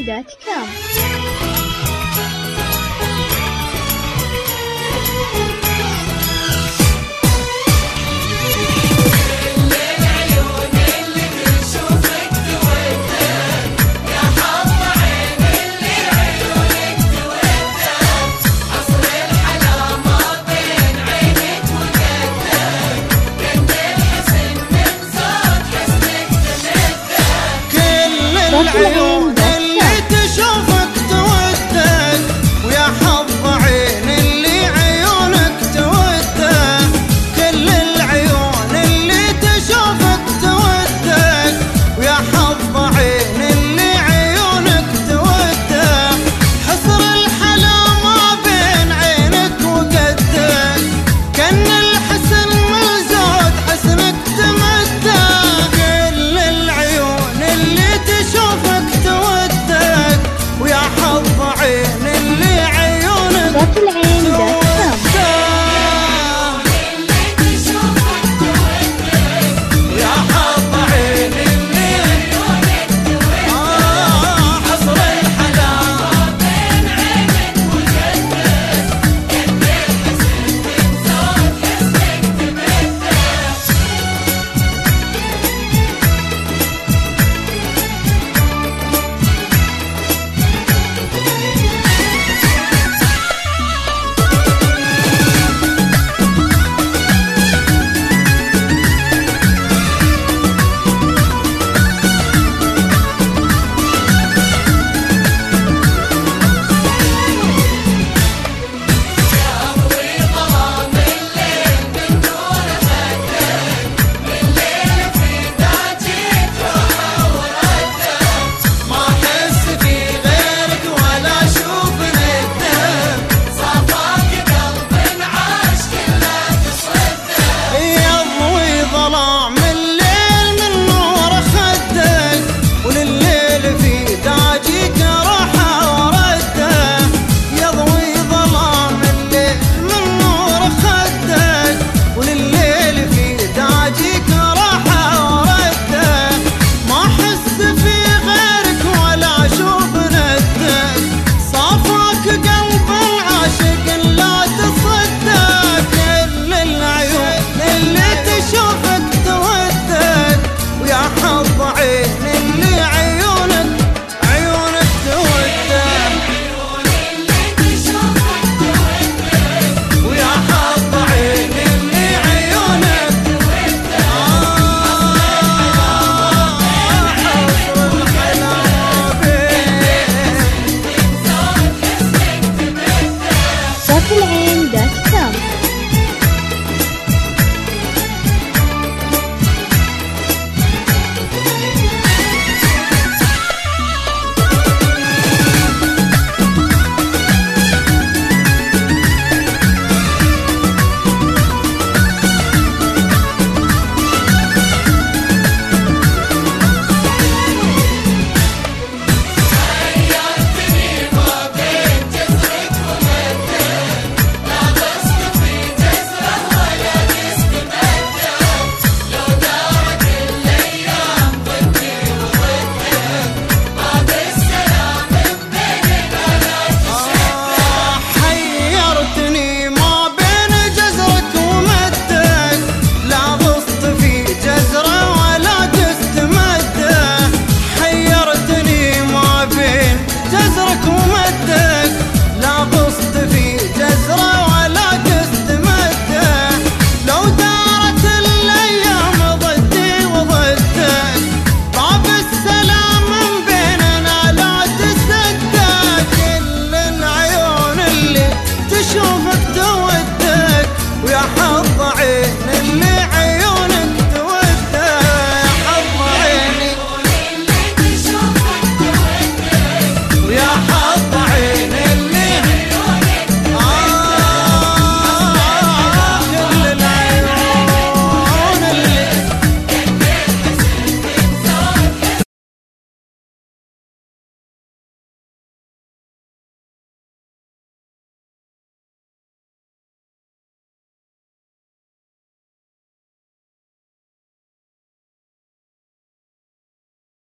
صوتالعين.com. العيون اللي تشوفك تودك ويا حظ عين اللي عيونك تودك. كل العيون اللي تشوفك تودك ويا حظ عين اللي عيونك تودك. حصر الحلا ما بين عينك وقدك، كان الحسن من زود حسنك تمدك. كل العيون اللي تشوفك تودك ويا حظ عين اللي عيونك صوتالعين.com. ويا حظ عين اللي عيونك حصر الحلا بين عينك وقدك، كان الحسن من زود حسنك تمدك. صوتالعين.com. جزرك ومدك